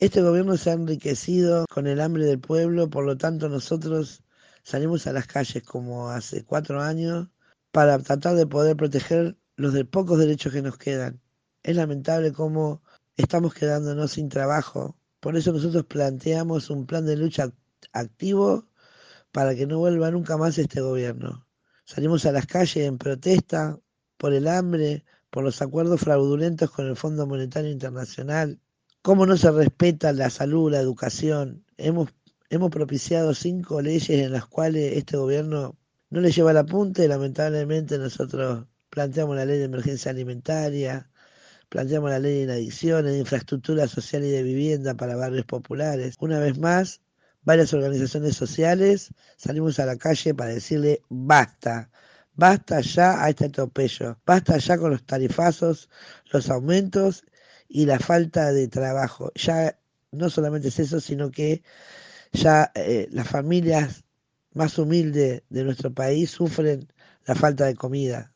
Este gobierno se ha enriquecido con el hambre del pueblo, por lo tanto nosotros salimos a las calles como hace 4 años para tratar de poder proteger los de pocos derechos que nos quedan. Es lamentable cómo estamos quedándonos sin trabajo. Por eso nosotros planteamos un plan de lucha activo para que no vuelva nunca más este gobierno. Salimos a las calles en protesta por el hambre, por los acuerdos fraudulentos con el Fondo Monetario Internacional, cómo no se respeta la salud, la educación. Hemos propiciado 5 leyes en las cuales este gobierno no le lleva la punta y lamentablemente nosotros planteamos la ley de emergencia alimentaria, planteamos la ley de adicciones, de infraestructura social y de vivienda para barrios populares. Una vez más, varias organizaciones sociales salimos a la calle para decirle basta. Basta ya a este atropello, basta ya con los tarifazos, los aumentos y la falta de trabajo. Ya no solamente es eso, sino que ya las familias más humildes de nuestro país sufren la falta de comida.